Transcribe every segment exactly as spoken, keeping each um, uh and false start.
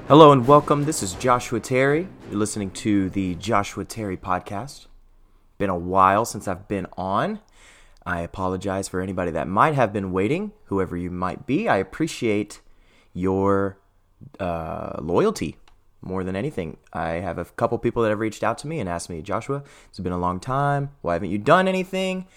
Hello and welcome. This is Joshua Terry. You're listening to the Joshua Terry podcast. Been a while since I've been on. I apologize for anybody that might have been waiting, whoever you might be. I appreciate your uh, loyalty more than anything. I have a couple people that have reached out to me and asked me, Joshua, it's been a long time. Why haven't you done anything?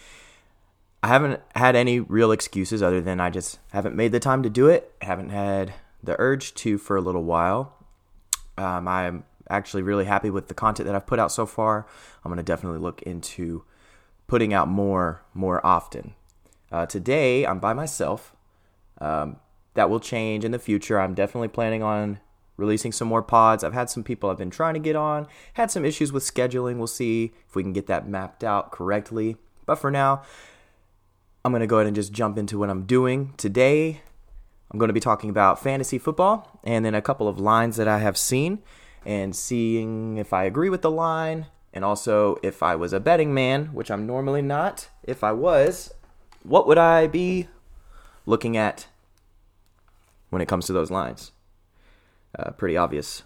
I haven't had any real excuses other than I just haven't made the time to do it. I haven't had the urge to for a little while. Um, I'm actually really happy with the content that I've put out so far. I'm going to definitely look into putting out more more often. Uh, today, I'm by myself. Um, that will change in the future. I'm definitely planning on releasing some more pods. I've had some people I've been trying to get on. Had some issues with scheduling. We'll see if we can get that mapped out correctly. But for now, I'm going to go ahead and just jump into what I'm doing. Today, I'm going to be talking about fantasy football and then a couple of lines that I have seen and seeing if I agree with the line and also if I was a betting man, which I'm normally not. If I was, what would I be looking at when it comes to those lines? Uh, pretty obvious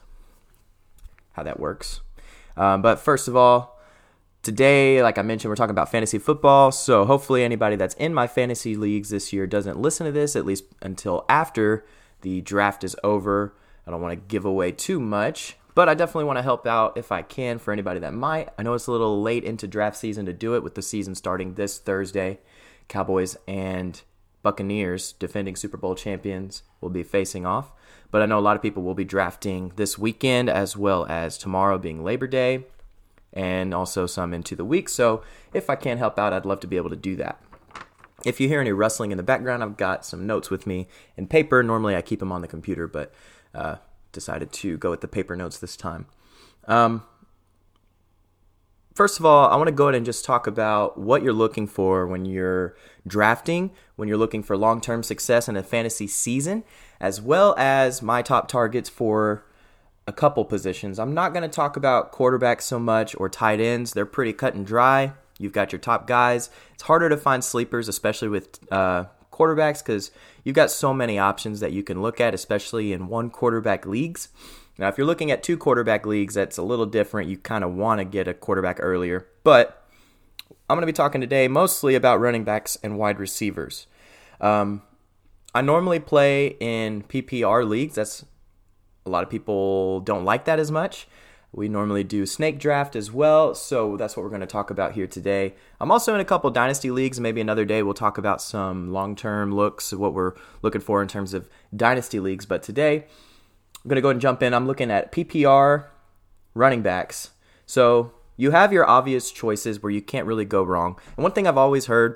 how that works. Um, but first of all, today, like I mentioned, we're talking about fantasy football, so hopefully anybody that's in my fantasy leagues this year doesn't listen to this, at least until after the draft is over. I don't want to give away too much, but I definitely want to help out if I can for anybody that might. I know it's a little late into draft season to do it with the season starting this Thursday. Cowboys and Buccaneers, defending Super Bowl champions, will be facing off, but I know a lot of people will be drafting this weekend as well as tomorrow being Labor Day, and also some into the week. So if I can help out, I'd love to be able to do that. If you hear any rustling in the background, I've got some notes with me in paper. Normally I keep them on the computer, but uh, decided to go with the paper notes this time. Um, first of all, I want to go ahead and just talk about what you're looking for when you're drafting, when you're looking for long-term success in a fantasy season, as well as my top targets for a couple positions. I'm not going to talk about quarterbacks so much or tight ends. They're pretty cut and dry. You've got your top guys. It's harder to find sleepers, especially with uh, quarterbacks, because you've got so many options that you can look at, especially in one quarterback leagues. Now, if you're looking at two quarterback leagues, that's a little different. You kind of want to get a quarterback earlier. But I'm going to be talking today mostly about running backs and wide receivers. Um, I normally play in P P R leagues. That's A lot of people don't like that as much. We normally do snake draft as well, so that's what we're going to talk about here today. I'm also in a couple dynasty leagues. Maybe another day we'll talk about some long-term looks, what we're looking for in terms of dynasty leagues. But today, I'm going to go ahead and jump in. I'm looking at P P R running backs. So you have your obvious choices where you can't really go wrong. And one thing I've always heard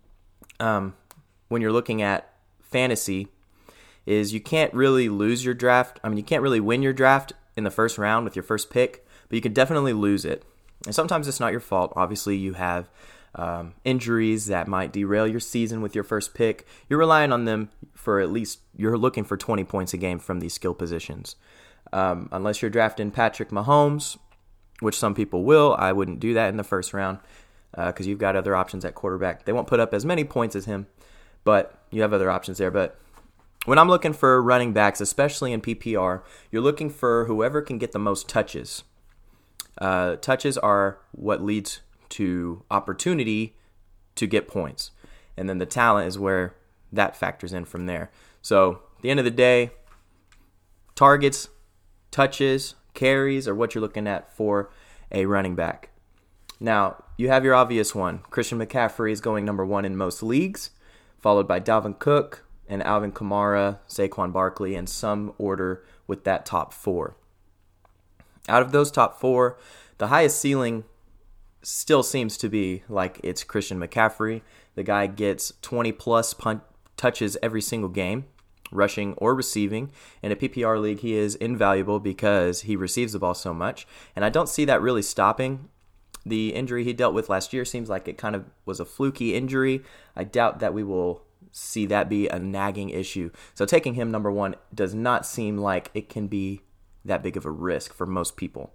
um, when you're looking at fantasy is you can't really lose your draft. I mean, you can't really win your draft in the first round with your first pick, but you can definitely lose it. And sometimes it's not your fault. Obviously, you have um, injuries that might derail your season with your first pick. You're relying on them for at least, you're looking for twenty points a game from these skill positions. Um, unless you're drafting Patrick Mahomes, which some people will, I wouldn't do that in the first round because uh, you've got other options at quarterback. They won't put up as many points as him, but you have other options there. But when I'm looking for running backs, especially in P P R, you're looking for whoever can get the most touches. Uh, touches are what leads to opportunity to get points. And then the talent is where that factors in from there. So at the end of the day, targets, touches, carries are what you're looking at for a running back. Now, you have your obvious one. Christian McCaffrey is going number one in most leagues, followed by Dalvin Cook and Alvin Kamara, Saquon Barkley, in some order with that top four. Out of those top four, the highest ceiling still seems to be like it's Christian McCaffrey. The guy gets twenty plus punt touches every single game, rushing or receiving. In a P P R league, he is invaluable because he receives the ball so much. And I don't see that really stopping. The injury he dealt with last year seems like it kind of was a fluky injury. I doubt that we will see that be a nagging issue. So taking him number one does not seem like it can be that big of a risk for most people.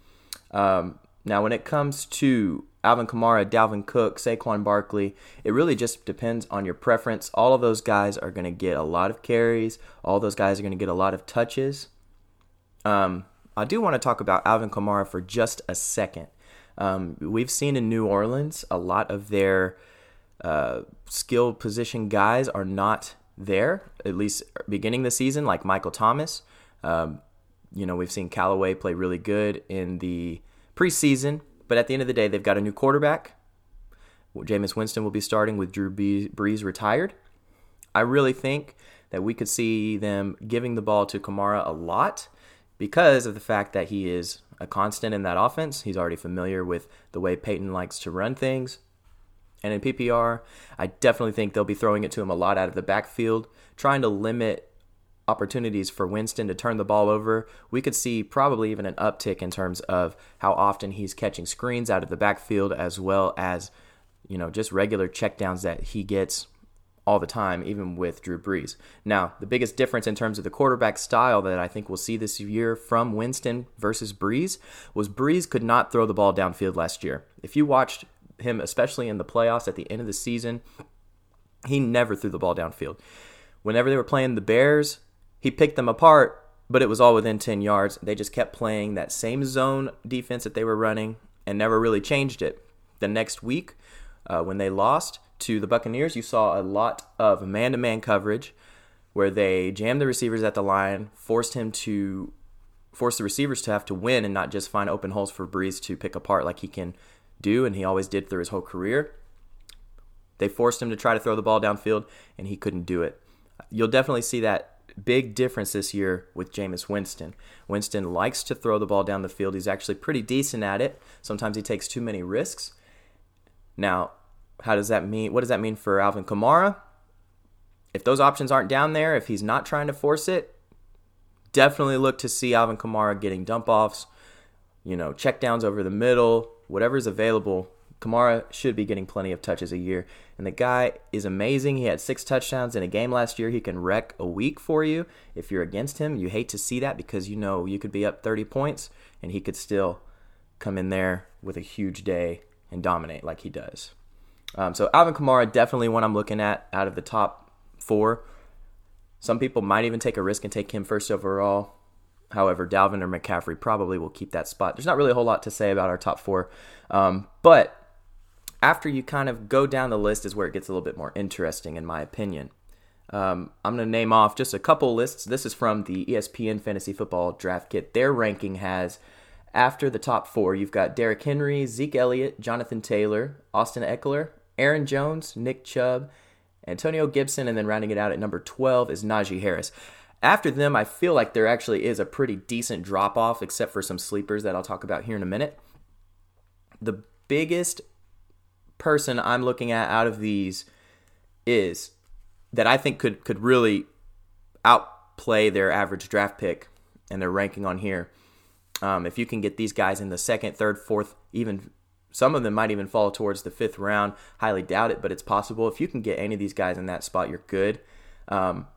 Um, now, when it comes to Alvin Kamara, Dalvin Cook, Saquon Barkley, it really just depends on your preference. All of those guys are going to get a lot of carries. All those guys are going to get a lot of touches. Um, I do want to talk about Alvin Kamara for just a second. Um, we've seen in New Orleans a lot of their uh, skill position guys are not there, at least beginning the season, like Michael Thomas. Um, you know, we've seen Callaway play really good in the preseason, but at the end of the day, they've got a new quarterback. Jameis Winston will be starting with Drew Brees retired. I really think that we could see them giving the ball to Kamara a lot because of the fact that he is a constant in that offense. He's already familiar with the way Peyton likes to run things. And in P P R, I definitely think they'll be throwing it to him a lot out of the backfield, trying to limit opportunities for Winston to turn the ball over. We could see probably even an uptick in terms of how often he's catching screens out of the backfield, as well as, you know, just regular checkdowns that he gets all the time, even with Drew Brees. Now, the biggest difference in terms of the quarterback style that I think we'll see this year from Winston versus Brees was Brees could not throw the ball downfield last year. If you watched him, especially in the playoffs at the end of the season, he never threw the ball downfield. Whenever they were playing the Bears, he picked them apart, but it was all within ten yards. They just kept playing that same zone defense that they were running and never really changed it. The next week, uh, when they lost to the Buccaneers, you saw a lot of man-to-man coverage where they jammed the receivers at the line, forced him to force the receivers to have to win and not just find open holes for Brees to pick apart like he can do, and he always did through his whole career. They forced him to try to throw the ball downfield, and he couldn't do it. You'll definitely see that big difference this year with Jameis Winston. Winston likes to throw the ball down the field. He's actually pretty decent at it. Sometimes he takes too many risks. Now, how does that mean? What does that mean for Alvin Kamara? If those options aren't down there, if he's not trying to force it, definitely look to see Alvin Kamara getting dump offs, you know, check downs over the middle, whatever's available. Kamara should be getting plenty of touches a year. And the guy is amazing. He had six touchdowns in a game last year. He can wreck a week for you. If you're against him, you hate to see that because you know you could be up thirty points and he could still come in there with a huge day and dominate like he does. Um, so Alvin Kamara, definitely one I'm looking at out of the top four. Some people might even take a risk and take him first overall. However, Dalvin or McCaffrey probably will keep that spot. There's not really a whole lot to say about our top four. Um, but after you kind of go down the list is where it gets a little bit more interesting, in my opinion. Um, I'm going to name off just a couple lists. This is from the E S P N Fantasy Football Draft Kit. Their ranking has, after the top four, you've got Derrick Henry, Zeke Elliott, Jonathan Taylor, Austin Eckler, Aaron Jones, Nick Chubb, Antonio Gibson, and then rounding it out at number twelve is Najee Harris. After them, I feel like there actually is a pretty decent drop-off, except for some sleepers that I'll talk about here in a minute. The biggest person I'm looking at out of these is that I think could, could really outplay their average draft pick and their ranking on here. Um, if you can get these guys in the second, third, fourth, even some of them might even fall towards the fifth round. Highly doubt it, but it's possible. If you can get any of these guys in that spot, you're good. Um,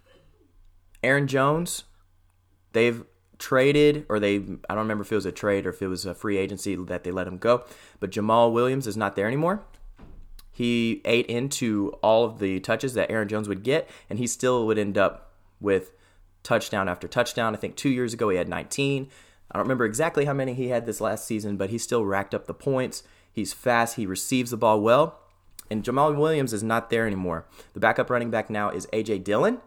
Aaron Jones, they've traded, or they, I don't remember if it was a trade or if it was a free agency that they let him go, but Jamal Williams is not there anymore. He ate into all of the touches that Aaron Jones would get, and he still would end up with touchdown after touchdown. I think two years ago he had nineteen. I don't remember exactly how many he had this last season, but he still racked up the points. He's fast. He receives the ball well. And Jamal Williams is not there anymore. The backup running back now is A J Dillon.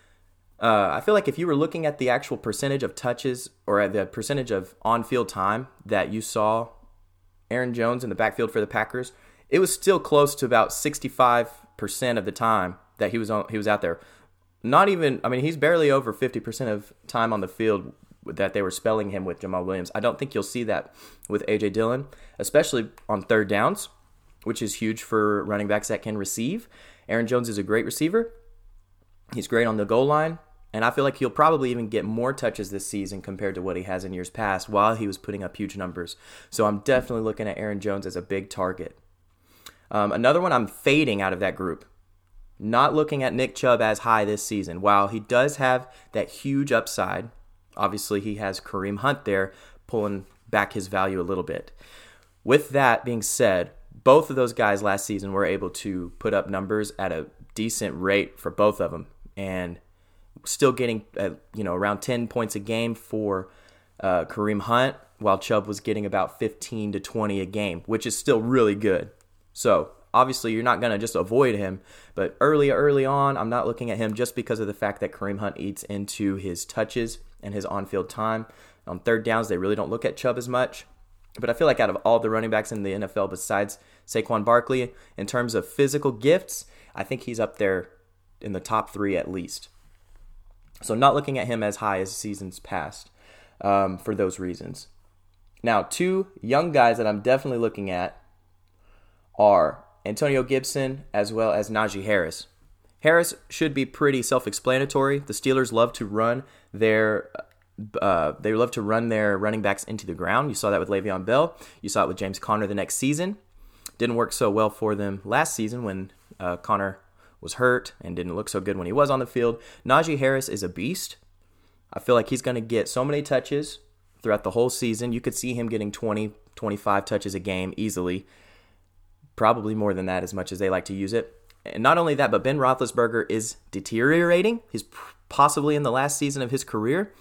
Uh, I feel like if you were looking at the actual percentage of touches or the percentage of on-field time that you saw Aaron Jones in the backfield for the Packers, it was still close to about sixty-five percent of the time that he was on, he was out there. Not even, I mean, he's barely over fifty percent of time on the field that they were spelling him with Jamal Williams. I don't think you'll see that with A J Dillon, especially on third downs, which is huge for running backs that can receive. Aaron Jones is a great receiver. He's great on the goal line. And I feel like he'll probably even get more touches this season compared to what he has in years past while he was putting up huge numbers. So I'm definitely looking at Aaron Jones as a big target. Um, another one I'm fading out of that group. Not looking at Nick Chubb as high this season. While he does have that huge upside, obviously he has Kareem Hunt there pulling back his value a little bit. With that being said, both of those guys last season were able to put up numbers at a decent rate for both of them. And still getting, uh, you know, around ten points a game for uh, Kareem Hunt, while Chubb was getting about fifteen to twenty a game, which is still really good. So obviously you're not going to just avoid him, but early, early on, I'm not looking at him just because of the fact that Kareem Hunt eats into his touches and his on-field time. On third downs, they really don't look at Chubb as much. But I feel like out of all the running backs in the N F L besides Saquon Barkley, in terms of physical gifts, I think he's up there in the top three at least. So not looking at him as high as seasons past um, for those reasons. Now, two young guys that I'm definitely looking at are Antonio Gibson as well as Najee Harris. Harris should be pretty self-explanatory. The Steelers love to run their uh, they love to run their running backs into the ground. You saw that with Le'Veon Bell. You saw it with James Conner the next season. Didn't work so well for them last season when uh, Conner was hurt and didn't look so good when he was on the field. Najee Harris is a beast. I feel like he's going to get so many touches throughout the whole season. You could see him getting twenty, twenty-five touches a game easily. Probably more than that, as much as they like to use it. And not only that, but Ben Roethlisberger is deteriorating. He's possibly in the last season of his career.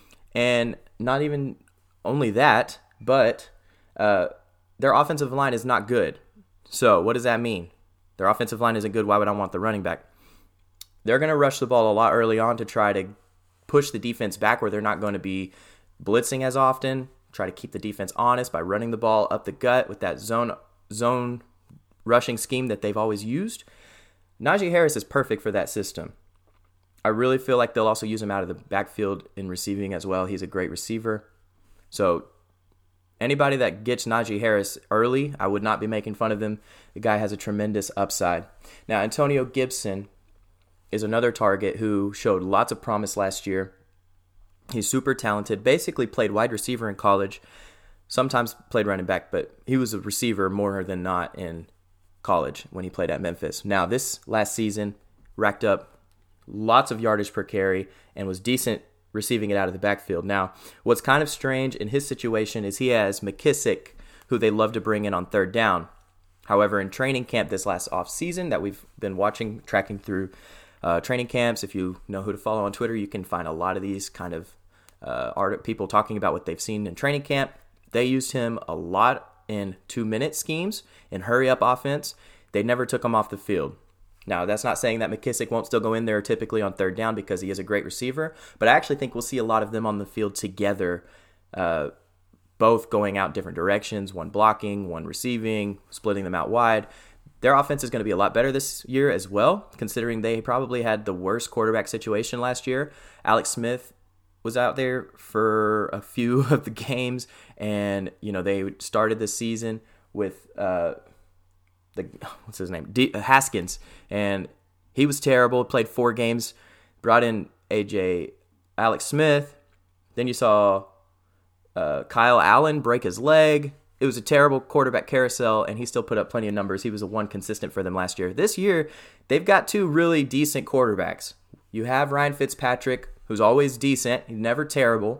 And not even only that, but uh, their offensive line is not good. So what does that mean? Their offensive line isn't good. Why would I want the running back? They're going to rush the ball a lot early on to try to push the defense back where they're not going to be blitzing as often. Try to keep the defense honest by running the ball up the gut with that zone zone rushing scheme that they've always used. Najee Harris is perfect for that system. I really feel like they'll also use him out of the backfield in receiving as well. He's a great receiver. So anybody that gets Najee Harris early, I would not be making fun of him. The guy has a tremendous upside. Now, Antonio Gibson is another target who showed lots of promise last year. He's super talented, basically played wide receiver in college, sometimes played running back, but he was a receiver more than not in college when he played at Memphis. Now, this last season, racked up lots of yardage per carry and was decent receiving it out of the backfield. Now, what's kind of strange in his situation is he has McKissick, who they love to bring in on third down. However, in training camp this last offseason that we've been watching, tracking through uh, training camps, if you know who to follow on Twitter, you can find a lot of these kind of uh, art people talking about what they've seen in training camp. They used him a lot in two-minute schemes, in hurry-up offense. They never took him off the field. Now, that's not saying that McKissick won't still go in there typically on third down because he is a great receiver, but I actually think we'll see a lot of them on the field together, uh, both going out different directions, one blocking, one receiving, splitting them out wide. Their offense is going to be a lot better this year as well, considering they probably had the worst quarterback situation last year. Alex Smith was out there for a few of the games, and you know they started the season with uh, the what's his name D- Haskins, and he was terrible. Played four games, brought in A J Alex Smith. Then you saw uh, Kyle Allen break his leg. It was a terrible quarterback carousel, and he still put up plenty of numbers. He was a one consistent for them last year. This year, they've got two really decent quarterbacks. You have Ryan Fitzpatrick, who's always decent. He's never terrible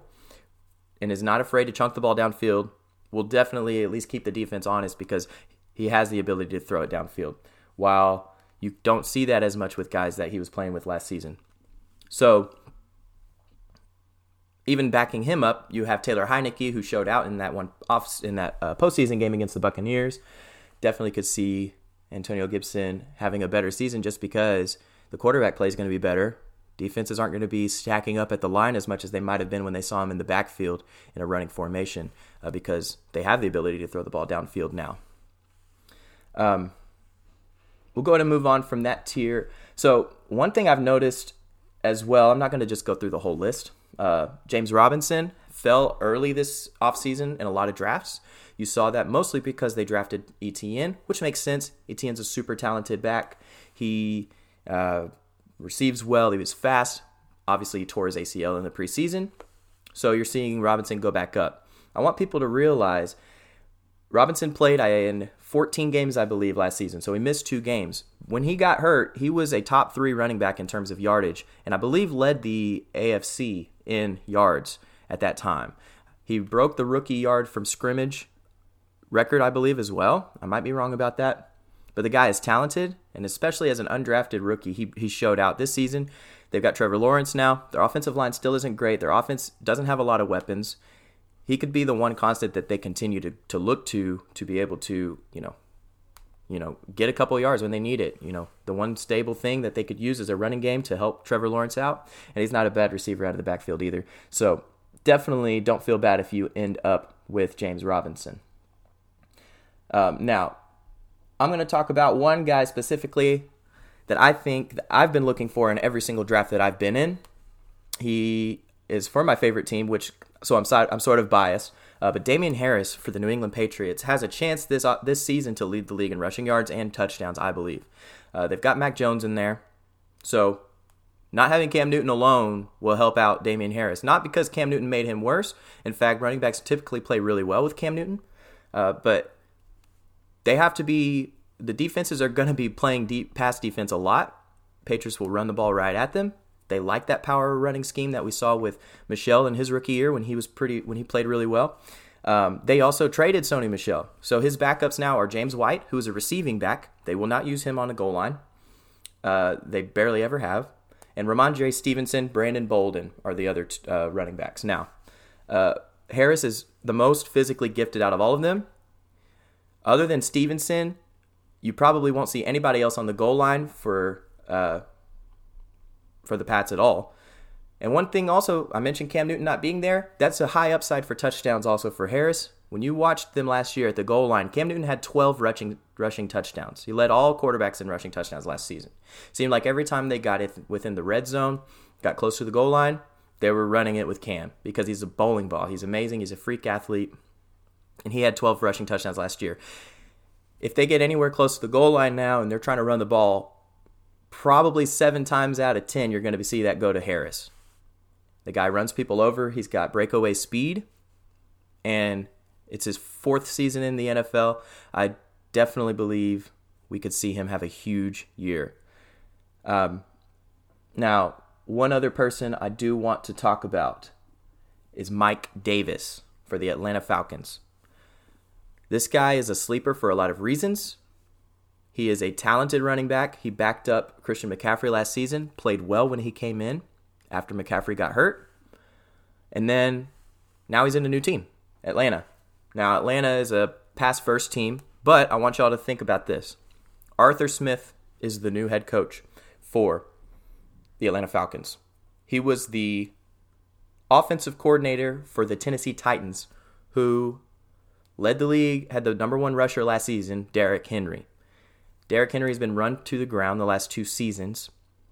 and is not afraid to chunk the ball downfield. Will definitely at least keep the defense honest because he has the ability to throw it downfield, while you don't see that as much with guys that he was playing with last season. So even backing him up, you have Taylor Heineke, who showed out in that one off in that uh, postseason game against the Buccaneers. Definitely could see Antonio Gibson having a better season just because the quarterback play is going to be better. Defenses aren't going to be stacking up at the line as much as they might have been when they saw him in the backfield in a running formation uh, because they have the ability to throw the ball downfield now. Um, we'll go ahead and move on from that tier. So one thing I've noticed as well, I'm not going to just go through the whole list. Uh, James Robinson fell early this offseason in a lot of drafts. You saw that mostly because they drafted Etienne, which makes sense. Etienne's a super talented back. He uh, receives well. He was fast. Obviously, he tore his A C L in the preseason. So you're seeing Robinson go back up. I want people to realize Robinson played in fourteen games, I believe, last season. So he missed two games. When he got hurt, he was a top three running back in terms of yardage, and I believe led the A F C in yards at that time. He broke the rookie yard from scrimmage record, I believe, as well. I might be wrong about that. But the guy is talented, and especially as an undrafted rookie, he, he showed out this season. They've got Trevor Lawrence now. Their offensive line still isn't great. Their offense doesn't have a lot of weapons. he could be the one constant that they continue to, to look to to be able to, you know, you know, get a couple of yards when they need it. You know, the one stable thing that they could use is a running game to help Trevor Lawrence out, and he's not a bad receiver out of the backfield either. So definitely don't feel bad if you end up with James Robinson. Um, now, I'm going to talk about one guy specifically that I think that I've been looking for in every single draft that I've been in. He is for my favorite team, which so I'm so, I'm sort of biased. Uh, but Damien Harris for the New England Patriots has a chance this uh, this season to lead the league in rushing yards and touchdowns, I believe. Uh, they've got Mac Jones in there. So not having Cam Newton alone will help out Damien Harris. Not because Cam Newton made him worse. In fact, running backs typically play really well with Cam Newton. Uh, but they have to be, the defenses are going to be playing deep pass defense a lot. Patriots will run the ball right at them. They like that power running scheme that we saw with Michel in his rookie year when he was pretty when he played really well. Um, they also traded Sony Michel. So his backups now are James White, who is a receiving back. They will not use him on the goal line. Uh, they barely ever have. And Ramondre Stevenson, Brandon Bolden are the other t- uh, running backs. Now, uh, Harris is the most physically gifted out of all of them. Other than Stevenson, you probably won't see anybody else on the goal line for uh, for the Pats at all. And one thing also, I mentioned Cam Newton not being there. That's a high upside for touchdowns also for Harris. When you watched them last year at the goal line, Cam Newton had twelve rushing rushing touchdowns. He led all quarterbacks in rushing touchdowns last season. Seemed like every time they got it within the red zone, got close to the goal line, they were running it with Cam because he's a bowling ball. He's amazing. He's a freak athlete. And he had twelve rushing touchdowns last year. If they get anywhere close to the goal line now and they're trying to run the ball, probably seven times out of ten, you're going to see that go to Harris. The guy runs people over. He's got breakaway speed, and it's his fourth season in the N F L. I definitely believe we could see him have a huge year. Um, now, one other person I do want to talk about is Mike Davis for the Atlanta Falcons. This guy is a sleeper for a lot of reasons. He is a talented running back. He backed up Christian McCaffrey last season, played well when he came in after McCaffrey got hurt. And then now he's in a new team, Atlanta. Now, Atlanta is a pass-first team, but I want y'all to think about this. Arthur Smith is the new head coach for the Atlanta Falcons. He was the offensive coordinator for the Tennessee Titans, who led the league, had the number one rusher last season, Derrick Henry. Derrick Henry has been run to the ground the last two seasons,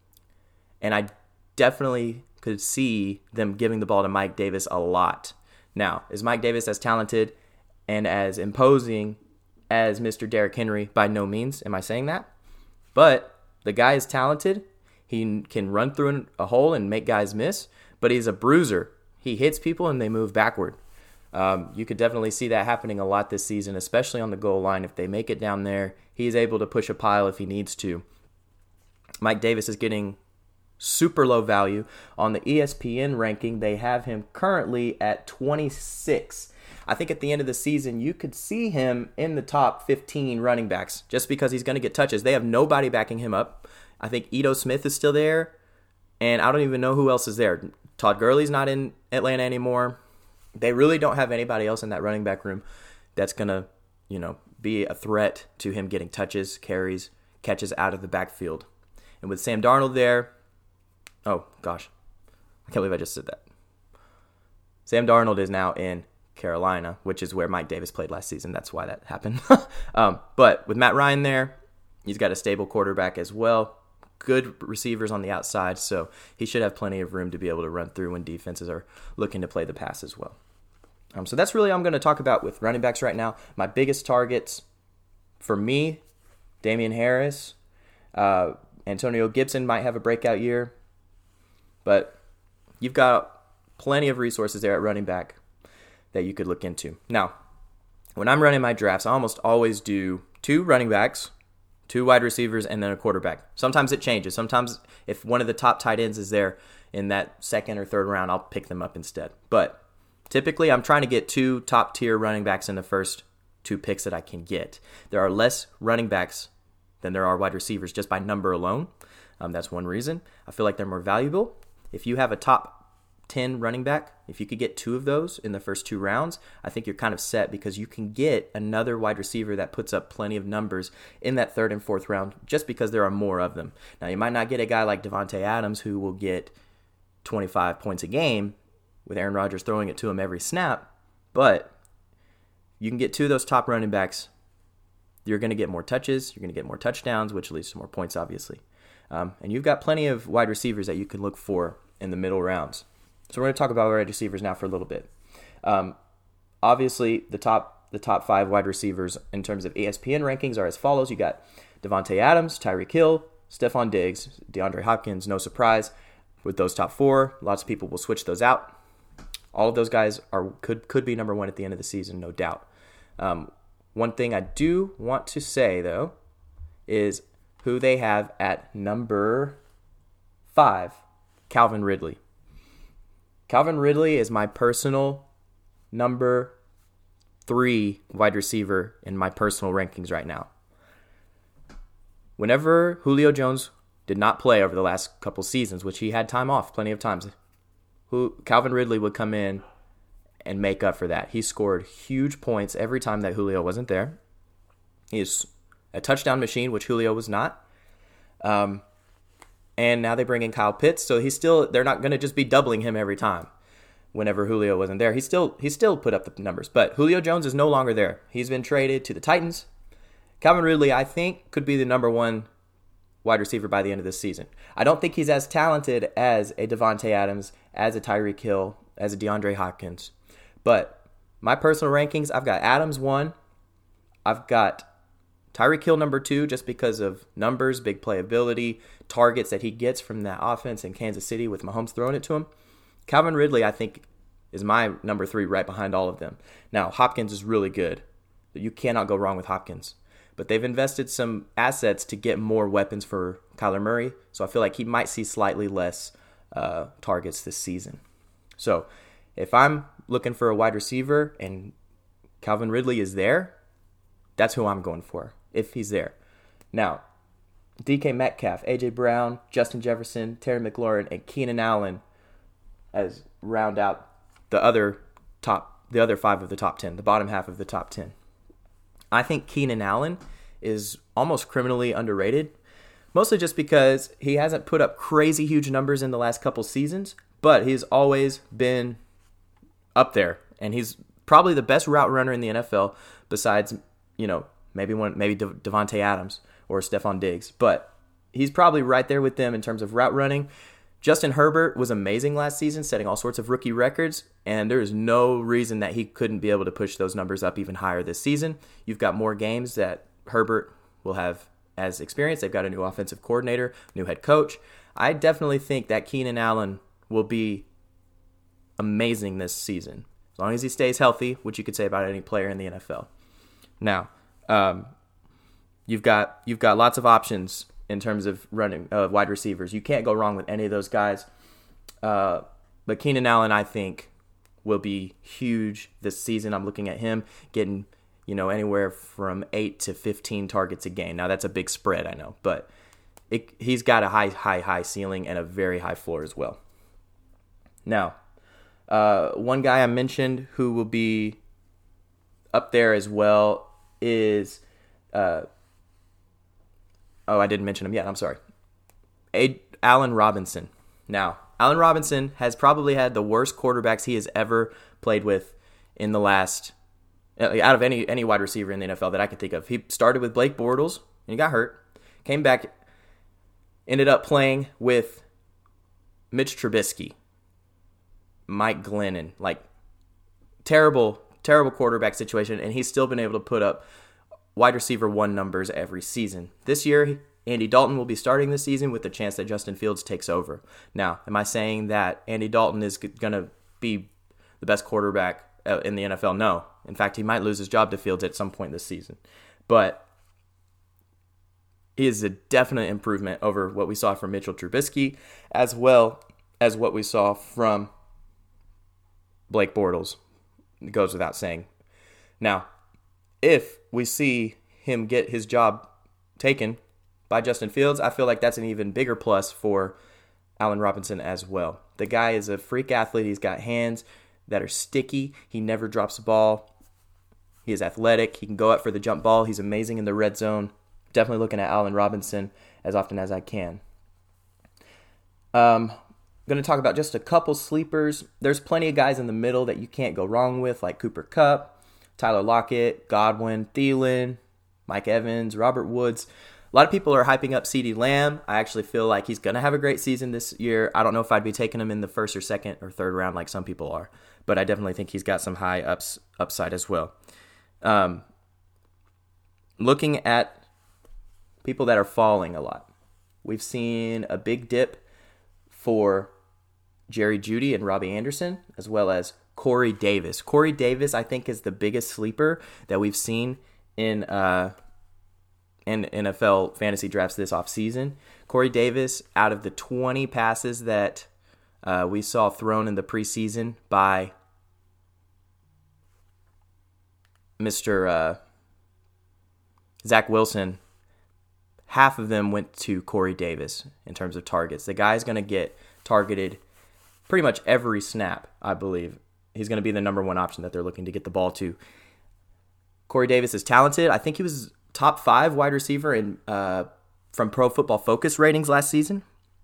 and I definitely could see them giving the ball to Mike Davis a lot. Now, is Mike Davis as talented and as imposing as Mister Derrick Henry? By no means am I saying that. But the guy is talented. He can run through a hole and make guys miss, but he's a bruiser. He hits people and they move backward. Um, you could definitely see that happening a lot this season, especially on the goal line. If they make it down there, he's able to push a pile if he needs to. Mike Davis is getting super low value. On the E S P N ranking, they have him currently at twenty-six. I think at the end of the season, you could see him in the top fifteen running backs just because he's going to get touches. They have nobody backing him up. I think Ito Smith is still there, and I don't even know who else is there. Todd Gurley's not in Atlanta anymore. They really don't have anybody else in that running back room that's going to, you know, be a threat to him getting touches, carries, catches out of the backfield. And with Sam Darnold there, oh, gosh, I can't believe I just said that. Sam Darnold is now in Carolina, which is where Mike Davis played last season. That's why that happened. um, but with Matt Ryan there, he's got a stable quarterback as well. Good receivers on the outside, so he should have plenty of room to be able to run through when defenses are looking to play the pass as well. Um, so that's really all I'm going to talk about with running backs right now. My biggest targets for me, Damien Harris, uh, Antonio Gibson might have a breakout year, but you've got plenty of resources there at running back that you could look into. Now, when I'm running my drafts, I almost always do two running backs, two wide receivers, and then a quarterback. Sometimes it changes. Sometimes if one of the top tight ends is there in that second or third round, I'll pick them up instead. But typically, I'm trying to get two top-tier running backs in the first two picks that I can get. There are less running backs than there are wide receivers just by number alone. Um, that's one reason. I feel like they're more valuable. If you have a top ten running back, if you could get two of those in the first two rounds, I think you're kind of set because you can get another wide receiver that puts up plenty of numbers in that third and fourth round just because there are more of them. Now, you might not get a guy like Davante Adams who will get twenty-five points a game with Aaron Rodgers throwing it to him every snap, but you can get two of those top running backs. You're going to get more touches. You're going to get more touchdowns, which leads to more points, obviously. Um, and you've got plenty of wide receivers that you can look for in the middle rounds. So we're going to talk about wide receivers now for a little bit. Um, obviously, the top the top five wide receivers in terms of E S P N rankings are as follows. You got Davante Adams, Tyreek Hill, Stephon Diggs, DeAndre Hopkins. No surprise with those top four. Lots of people will switch those out. All of those guys are could could be number one at the end of the season, no doubt. Um, one thing I do want to say, though, is who they have at number five, Calvin Ridley. Calvin Ridley is my personal number three wide receiver in my personal rankings right now. Whenever Julio Jones did not play over the last couple seasons, which he had time off plenty of times, who Calvin Ridley would come in and make up for that. He scored huge points every time that Julio wasn't there. He is a touchdown machine, which Julio was not. Um, and now they bring in Kyle Pitts, so he's still they're not going to just be doubling him every time. Whenever Julio wasn't there, he still he still put up the numbers. But Julio Jones is no longer there. He's been traded to the Titans. Calvin Ridley, I think, could be the number one wide receiver by the end of this season. I don't think he's as talented as a Davante Adams, as a Tyreek Hill, as a DeAndre Hopkins. But my personal rankings, I've got Adams one. I've got Tyreek Hill number two just because of numbers, big playability, targets that he gets from that offense in Kansas City with Mahomes throwing it to him. Calvin Ridley, I think, is my number three right behind all of them. Now, Hopkins is really good. You cannot go wrong with Hopkins. But they've invested some assets to get more weapons for Kyler Murray, so I feel like he might see slightly less uh, targets this season. So if I'm looking for a wide receiver and Calvin Ridley is there, that's who I'm going for, if he's there. Now, D K Metcalf, A J Brown, Justin Jefferson, Terry McLaurin, and Keenan Allen as round out the other top, the other five of the top ten, the bottom half of the top ten. I think Keenan Allen is almost criminally underrated, mostly just because he hasn't put up crazy huge numbers in the last couple seasons, but he's always been up there, and he's probably the best route runner in the N F L besides, you know, maybe one, maybe De- Davante Adams or Stephon Diggs, but he's probably right there with them in terms of route running. Justin Herbert was amazing last season, setting all sorts of rookie records, and there is no reason that he couldn't be able to push those numbers up even higher this season. You've got more games that Herbert will have as experience. They've got a new offensive coordinator, new head coach. I definitely think that Keenan Allen will be amazing this season, as long as he stays healthy, which you could say about any player in the N F L. Now, um, you've got you've got lots of options in terms of running uh, wide receivers. You can't go wrong with any of those guys. Uh, but Keenan Allen, I think, will be huge this season. I'm looking at him getting, you know, anywhere from eight to fifteen targets a game. Now, that's a big spread, I know, but it, he's got a high, high, high ceiling and a very high floor as well. Now, uh, one guy I mentioned who will be up there as well is... Uh, Oh, I didn't mention him yet. I'm sorry. A- Allen Robinson. Now, Allen Robinson has probably had the worst quarterbacks he has ever played with in the last, out of any any wide receiver in the N F L that I can think of. He started with Blake Bortles, and he got hurt. Came back, ended up playing with Mitch Trubisky, Mike Glennon. Like, terrible, terrible quarterback situation, and he's still been able to put up wide receiver one numbers every season. This year, Andy Dalton will be starting this season with the chance that Justin Fields takes over. Now, am I saying that Andy Dalton is going to be the best quarterback in the N F L? No. In fact, he might lose his job to Fields at some point this season. But he is a definite improvement over what we saw from Mitchell Trubisky, as well as what we saw from Blake Bortles. It goes without saying. Now, if we see him get his job taken by Justin Fields, I feel like that's an even bigger plus for Allen Robinson as well. The guy is a freak athlete. He's got hands that are sticky. He never drops the ball. He is athletic. He can go up for the jump ball. He's amazing in the red zone. Definitely looking at Allen Robinson as often as I can. Um, I'm going to talk about just a couple sleepers. There's plenty of guys in the middle that you can't go wrong with, like Cooper Kupp, Tyler Lockett, Godwin, Thielen, Mike Evans, Robert Woods. A lot of people are hyping up CeeDee Lamb. I actually feel like he's going to have a great season this year. I don't know if I'd be taking him in the first or second or third round like some people are, but I definitely think he's got some high ups upside as well. Um, looking at people that are falling a lot, we've seen a big dip for Jerry Jeudy and Robbie Anderson, as well as Corey Davis. Corey Davis, I think, is the biggest sleeper that we've seen in uh, in N F L fantasy drafts this offseason. Corey Davis, out of the twenty passes that uh, we saw thrown in the preseason by Mister Uh, Zach Wilson, half of them went to Corey Davis in terms of targets. The guy's going to get targeted pretty much every snap, I believe. He's going to be the number one option that they're looking to get the ball to. Corey Davis is talented. I think he was top five wide receiver in uh, from Pro Football Focus ratings last season.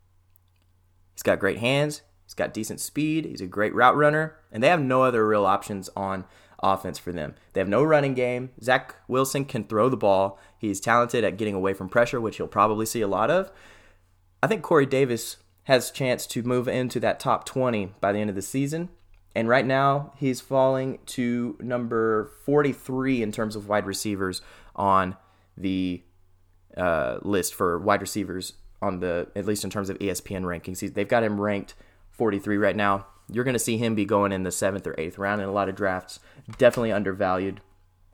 He's got great hands. He's got decent speed. He's a great route runner. And they have no other real options on offense for them. They have no running game. Zach Wilson can throw the ball. He's talented at getting away from pressure, which he'll probably see a lot of. I think Corey Davis has a chance to move into that top twenty by the end of the season. And right now, he's falling to number forty-three in terms of wide receivers on the uh, list for wide receivers on the, at least in terms of E S P N rankings. He's, they've got him ranked forty-three right now. You're going to see him be going in the seventh or eighth round in a lot of drafts. Definitely undervalued.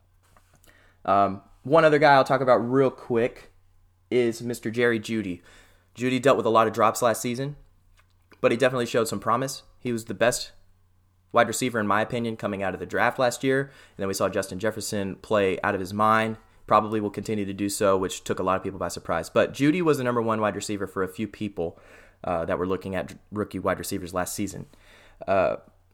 Um, one other guy I'll talk about real quick is Mister Jerry Jeudy. Jeudy dealt with a lot of drops last season, but he definitely showed some promise. He was the best wide receiver, in my opinion, coming out of the draft last year. And then we saw Justin Jefferson play out of his mind. Probably will continue to do so, which took a lot of people by surprise. But Jeudy was the number one wide receiver for a few people uh, that were looking at rookie wide receivers last season. Uh,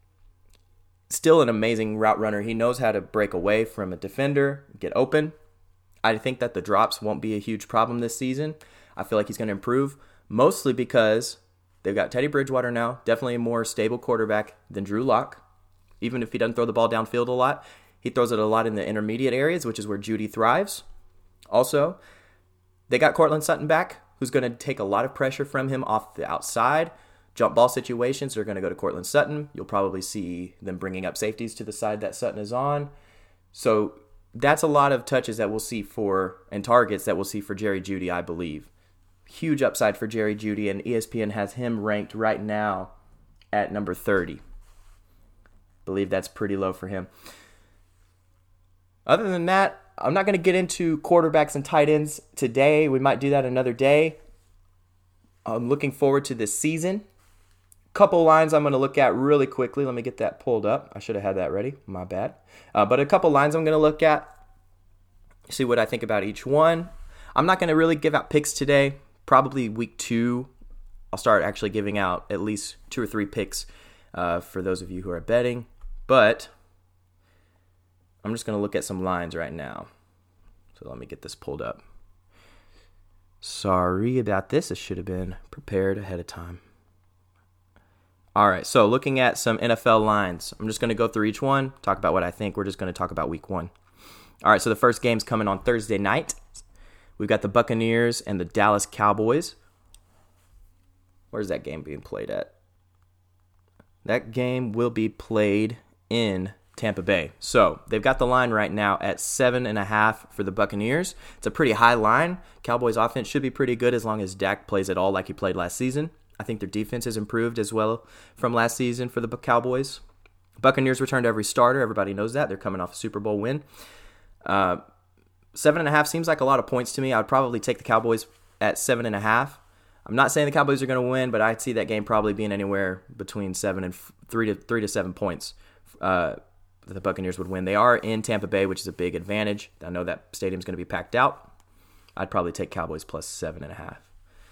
still an amazing route runner. He knows how to break away from a defender, get open. I think that the drops won't be a huge problem this season. I feel like he's going to improve, mostly because they've got Teddy Bridgewater now, definitely a more stable quarterback than Drew Lock. Even if he doesn't throw the ball downfield a lot, he throws it a lot in the intermediate areas, which is where Jeudy thrives. Also, they got Courtland Sutton back, who's going to take a lot of pressure from him off the outside. Jump ball situations are going to go to Courtland Sutton. You'll probably see them bringing up safeties to the side that Sutton is on. So that's a lot of touches that we'll see for, and targets that we'll see for Jerry Jeudy, I believe. Huge upside for Jerry Jeudy, and E S P N has him ranked right now at number thirty. Believe that's pretty low for him. Other than that, I'm not going to get into quarterbacks and tight ends today. We might do that another day. I'm looking forward to this season. Couple lines I'm going to look at really quickly. Let me get that pulled up. I should have had that ready. My bad. Uh, but a couple lines I'm going to look at. See what I think about each one. I'm not going to really give out picks today. Probably week two, I'll start actually giving out at least two or three picks uh, for those of you who are betting. But I'm just going to look at some lines right now. So let me get this pulled up. Sorry about this. I should have been prepared ahead of time. All right, so looking at some N F L lines. I'm just going to go through each one, talk about what I think. We're just going to talk about week one. All right, so the first game's coming on Thursday night. We've got the Buccaneers and the Dallas Cowboys. Where's that game being played at? That game will be played in Tampa Bay. So they've got the line right now at seven and a half for the Buccaneers. It's a pretty high line. Cowboys offense should be pretty good as long as Dak plays it all like he played last season. I think their defense has improved as well from last season for the Cowboys. Buccaneers returned every starter. Everybody knows that. They're coming off a Super Bowl win. Uh, seven and a half seems like a lot of points to me. I would probably take the Cowboys at seven and a half. I'm not saying the Cowboys are going to win, but I'd see that game probably being anywhere between seven and f- three to three to seven points. Uh, the Buccaneers would win. They are in Tampa Bay, which is a big advantage. I know that stadium's going to be packed out. I'd probably take Cowboys plus seven and a half.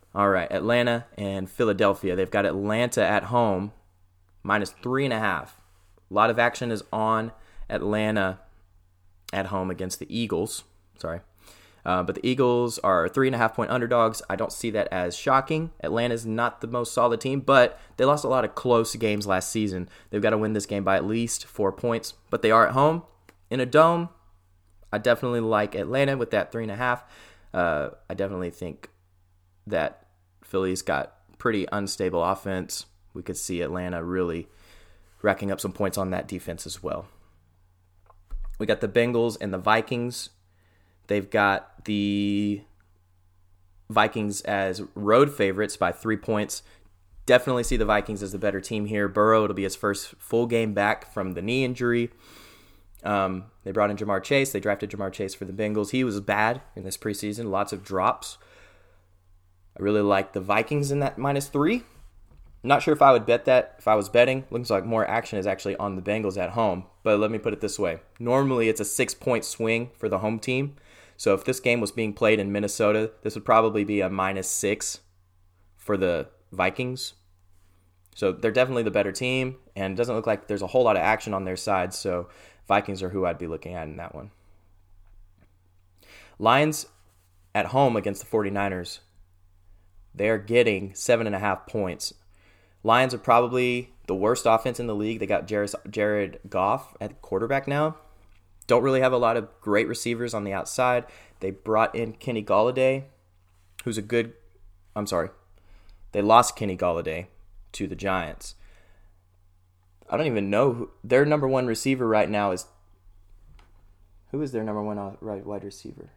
All right, Atlanta and Philadelphia. They've got Atlanta at home, minus three and a half. A lot of action is on Atlanta at home against the Eagles. Sorry. Uh, but the Eagles are three and a half point underdogs. I don't see that as shocking. Atlanta's not the most solid team, but they lost a lot of close games last season. They've got to win this game by at least four points, but they are at home in a dome. I definitely like Atlanta with that three and a half. Uh, I definitely think that Philly's got pretty unstable offense. We could see Atlanta really racking up some points on that defense as well. We got the Bengals and the Vikings. They've got the Vikings as road favorites by three points. Definitely see the Vikings as the better team here. Burrow, it'll be his first full game back from the knee injury. Um, they brought in Jamar Chase. They drafted Jamar Chase for the Bengals. He was bad in this preseason. Lots of drops. I really like the Vikings in that minus three. Not sure if I would bet that if I was betting. Looks like more action is actually on the Bengals at home. But let me put it this way. Normally it's a six-point swing for the home team. So if this game was being played in Minnesota, this would probably be a minus six for the Vikings. So they're definitely the better team, and it doesn't look like there's a whole lot of action on their side. So Vikings are who I'd be looking at in that one. Lions at home against the 49ers. They're getting seven and a half points. Lions are probably the worst offense in the league. They got Jared, Jared Goff at quarterback now. Don't really have a lot of great receivers on the outside. They brought in Kenny Golladay, who's a good... I'm sorry. They lost Kenny Golladay to the Giants. I don't even know. Who, their number one receiver right now is... Who is their number one right wide receiver?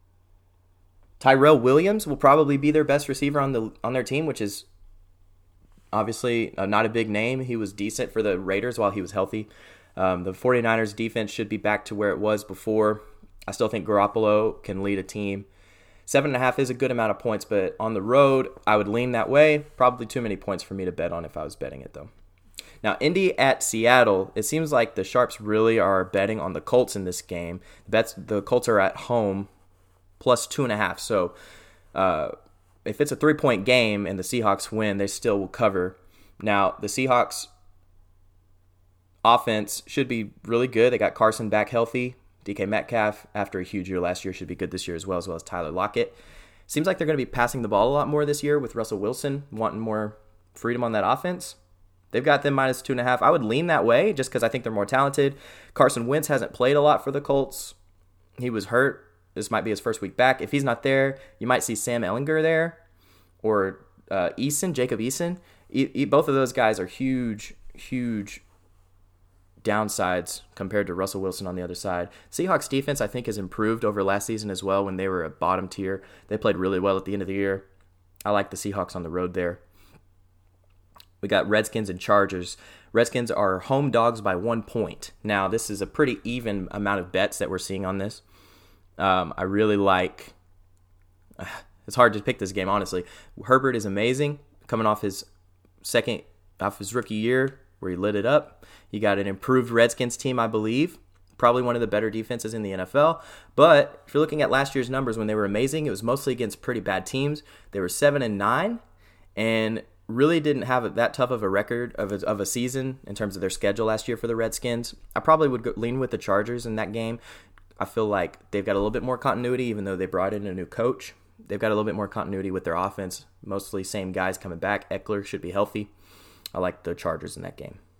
Tyrell Williams will probably be their best receiver on the on their team, which is obviously not a big name. He was decent for the Raiders while he was healthy. Um, the 49ers defense should be back to where it was before. I still think Garoppolo can lead a team. Seven and a half is a good amount of points, but on the road, I would lean that way. Probably too many points for me to bet on if I was betting it, though. Now, Indy at Seattle, it seems like the Sharps really are betting on the Colts in this game. The, bets, the Colts are at home plus two and a half. So uh, if it's a three-point game and the Seahawks win, they still will cover. Now, the Seahawks offense should be really good. They got Carson back healthy. D K Metcalf, after a huge year last year, should be good this year as well, as well as Tyler Lockett. Seems like they're going to be passing the ball a lot more this year with Russell Wilson wanting more freedom on that offense. They've got them minus two and a half. I would lean that way just because I think they're more talented. Carson Wentz hasn't played a lot for the Colts. He was hurt. This might be his first week back. If he's not there, you might see Sam Ehlinger there or uh, Eason, Jacob Eason. E- e- both of those guys are huge, huge downsides compared to Russell Wilson on the other side. Seahawks defense, I think, has improved over last season as well when they were a bottom tier. They played really well at the end of the year. I like the Seahawks on the road there. We got Redskins and Chargers. Redskins are home dogs by one point. Now, this is a pretty even amount of bets that we're seeing on this. Um, I really like... It's hard to pick this game, honestly. Herbert is amazing, coming off his second, off his rookie year, where he lit it up. You got an improved Redskins team, I believe. Probably one of the better defenses in the N F L. But if you're looking at last year's numbers when they were amazing, it was mostly against pretty bad teams. They were seven and nine, and really didn't have that tough of a record of a, of a season in terms of their schedule last year for the Redskins. I probably would go, lean with the Chargers in that game. I feel like they've got a little bit more continuity, even though they brought in a new coach. They've got a little bit more continuity with their offense. Mostly same guys coming back. Eckler should be healthy. I like the Chargers in that game.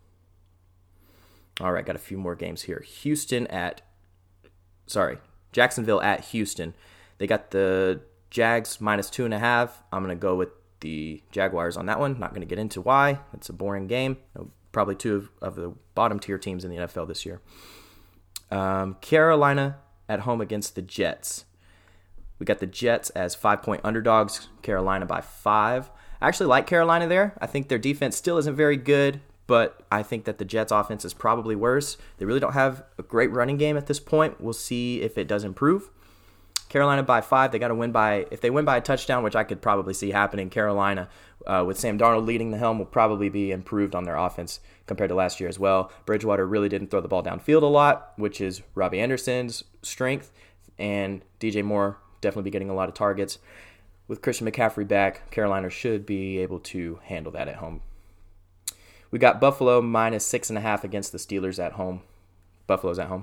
All right, got a few more games here. Houston at, sorry, Jacksonville at Houston. They got the Jags minus two and a half. I'm going to go with the Jaguars on that one. Not going to get into why. It's a boring game. Probably two of, of the bottom tier teams in the N F L this year. Um, Carolina at home against the Jets. We got the Jets as five-point underdogs. Carolina by five. I actually like Carolina there. I think their defense still isn't very good, but I think that the Jets' offense is probably worse. They really don't have a great running game at this point. We'll see if it does improve. Carolina by five. They got to win by, if they win by a touchdown, which I could probably see happening, Carolina, uh, with Sam Darnold leading the helm, will probably be improved on their offense compared to last year as well. Bridgewater really didn't throw the ball downfield a lot, which is Robbie Anderson's strength, and D J Moore definitely be getting a lot of targets. with Christian McCaffrey back, Carolina should be able to handle that at home. We got Buffalo minus six and a half against the Steelers at home. Buffalo's at home.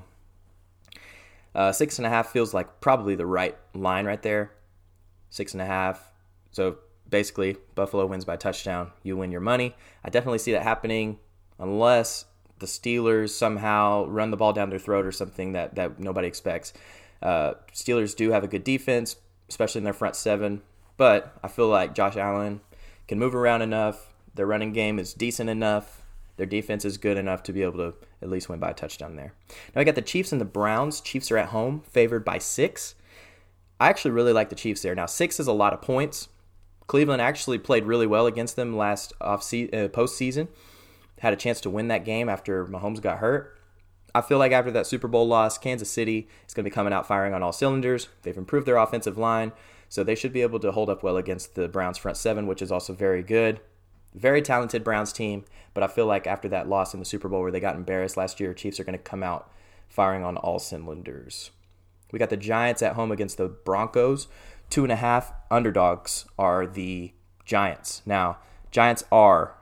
Uh, six and a half feels like probably the right line right there. Six and a half. So basically, Buffalo wins by touchdown. You win your money. I definitely see that happening unless the Steelers somehow run the ball down their throat or something that, that nobody expects. Uh, Steelers do have a good defense, especially in their front seven. But I feel like Josh Allen can move around enough. Their running game is decent enough. Their defense is good enough to be able to at least win by a touchdown there. Now I got the Chiefs and the Browns. Chiefs are at home, favored by six. I actually really like the Chiefs there. Now, six is a lot of points. Cleveland actually played really well against them last off se- uh, postseason. Had a chance to win that game after Mahomes got hurt. I feel like after that Super Bowl loss, Kansas City is going to be coming out firing on all cylinders. They've improved their offensive line, so they should be able to hold up well against the Browns front seven, which is also very good. Very talented Browns team, but I feel like after that loss in the Super Bowl where they got embarrassed last year, Chiefs are going to come out firing on all cylinders. We got the Giants at home against the Broncos. Two and a half underdogs are the Giants. Now, Giants are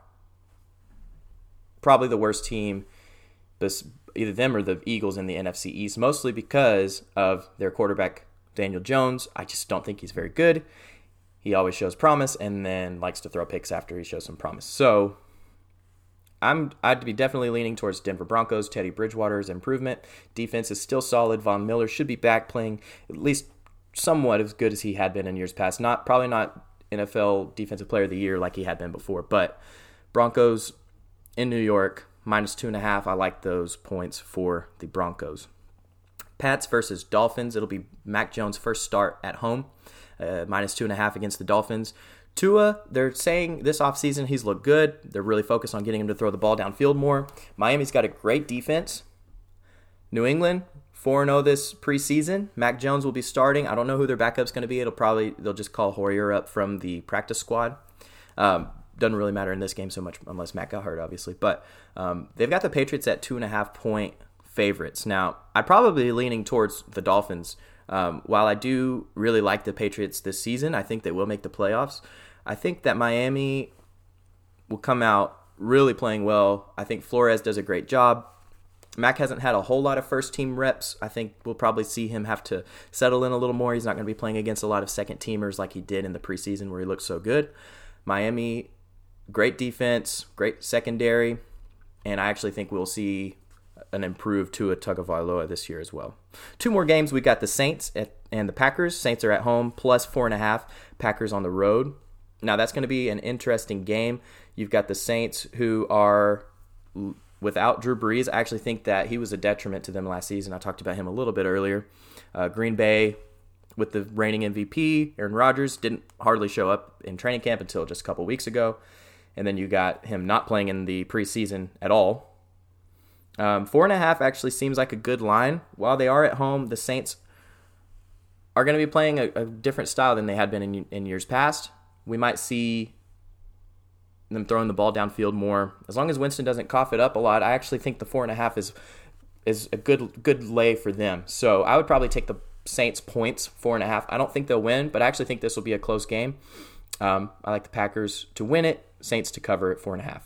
probably the worst team, either them or the Eagles in the N F C East, mostly because of their quarterback, Daniel Jones. I just don't think he's very good. He always shows promise and then likes to throw picks after he shows some promise. So I'm, I'd be definitely leaning towards Denver Broncos. Teddy Bridgewater's improvement. Defense is still solid. Von Miller should be back playing at least somewhat as good as he had been in years past. Not Probably not N F L Defensive Player of the Year like he had been before, but Broncos in New York, minus two and a half. I like those points for the Broncos. Pats versus Dolphins. It'll be Mac Jones' first start at home. Uh, minus two and a half against the Dolphins. Tua, they're saying this offseason he's looked good. They're really focused on getting him to throw the ball downfield more. Miami's got a great defense. New England, four and oh this preseason. Mac Jones will be starting. I don't know who their backup's going to be. It'll probably, they'll just call Hoyer up from the practice squad. Um, doesn't really matter in this game so much unless Mac got hurt, obviously. But um, they've got the Patriots at two and a half point favorites. Now, I'd probably be leaning towards the Dolphins. Um, while I do really like the Patriots this season, I think they will make the playoffs. I think that Miami will come out really playing well. I think Flores does a great job. Mac hasn't had a whole lot of first-team reps. I think we'll probably see him have to settle in a little more. He's not going to be playing against a lot of second-teamers like he did in the preseason where he looked so good. Miami, great defense, great secondary, and I actually think we'll see an improved Tua Tagovailoa this year as well. Two more games. We got the Saints and the Packers. Saints are at home, plus four and a half. Packers on the road. Now, that's going to be an interesting game. You've got the Saints who are without Drew Brees. I actually think that he was a detriment to them last season. I talked about him a little bit earlier. Uh, Green Bay with the reigning M V P, Aaron Rodgers, didn't hardly show up in training camp until just a couple weeks ago. And then you got him not playing in the preseason at all. Um, four and a half actually seems like a good line. While they are at home, the Saints are going to be playing a, a different style than they had been in, in years past. We might see them throwing the ball downfield more. As long as Winston doesn't cough it up a lot, I actually think the four and a half is is a good good lay for them. So I would probably take the Saints points, four and a half. I don't think they'll win, but I actually think this will be a close game. Um, I like the Packers to win it, Saints to cover at four and a half.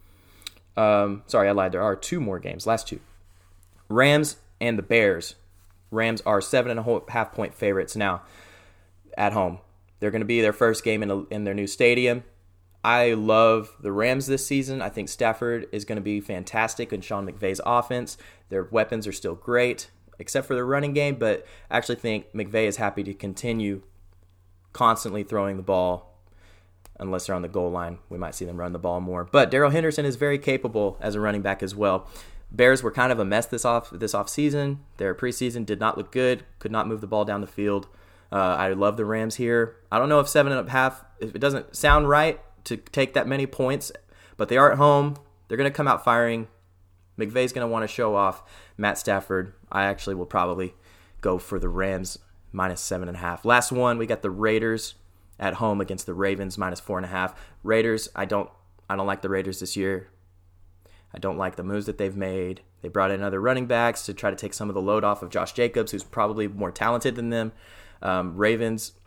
Um, sorry, I lied. There are two more games. Last two. Rams and the Bears. Rams are seven and a half point favorites now at home. They're going to be their first game in, a, in their new stadium. I love the Rams this season. I think Stafford is going to be fantastic in Sean McVay's offense. Their weapons are still great, except for their running game, but I actually think McVay is happy to continue constantly throwing the ball. Unless they're on the goal line, we might see them run the ball more. But Darrell Henderson is very capable as a running back as well. Bears were kind of a mess this off this off season. Their preseason did not look good. Could not move the ball down the field. Uh, I love the Rams here. I don't know if seven and a half. If it doesn't sound right to take that many points, but they are at home. They're going to come out firing. McVay's going to want to show off Matt Stafford. I actually will probably go for the Rams minus seven and a half. Last one, we got the Raiders at home against the Ravens, minus four and a half. Raiders, I don't I don't like the Raiders this year. I don't like the moves that they've made. They brought in other running backs to try to take some of the load off of Josh Jacobs, who's probably more talented than them. Um, Ravens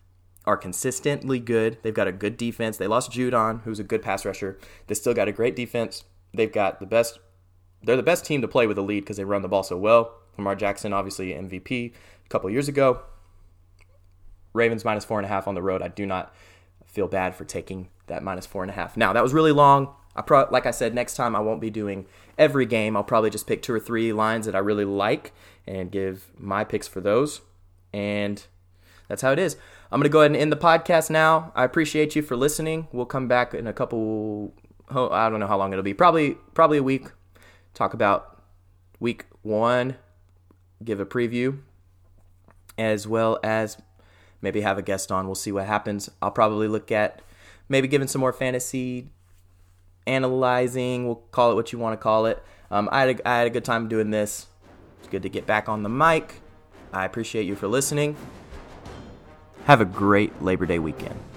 are consistently good. They've got a good defense. They lost Judon, who's a good pass rusher. They still got a great defense. They've got the best. They're the best team to play with a lead because they run the ball so well. Lamar Jackson, obviously M V P a couple years ago. Ravens minus four and a half on the road. I do not feel bad for taking that minus four and a half. Now, that was really long. I pro- like I said, next time I won't be doing every game. I'll probably just pick two or three lines that I really like and give my picks for those. And that's how it is. I'm going to go ahead and end the podcast now. I appreciate you for listening. We'll come back in a couple, oh, I don't know how long it'll be. Probably probably a week. Talk about week one. Give a preview. As well as maybe have a guest on. We'll see what happens. I'll probably look at maybe giving some more fantasy analyzing. We'll call it what you want to call it. Um, I, had a, I had a good time doing this. It's good to get back on the mic. I appreciate you for listening. Have a great Labor Day weekend.